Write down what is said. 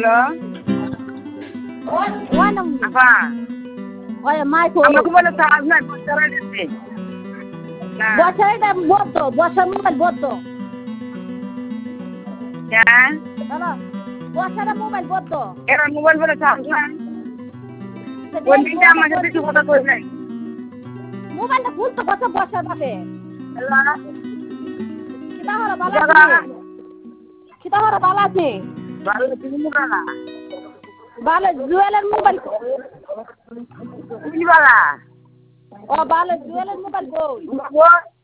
hello ওয়ানম আপা ওই my phone আমাকে বলে চার্জ নাই বছর দিতে না বছরটা বদ্ধ বছর মোবাইল বদ্ধ কেন হ্যালো বছরে মোবাইল বদ্ধ এরা মোবাইল বলে চার্জ নাই কোন দিনটা আমার সাথে কিছু কথা কই নাই মোবাইলটা খুলতে বছর বছর বাপে হ্যালো কিতা হলো বালা আছে কিতা হলো বালা আছে ভালো তুমি মুখালা বালা জুয়েলের মোবাইল তুমি বালা ও বালা জুয়েলের মোবাইল বই বল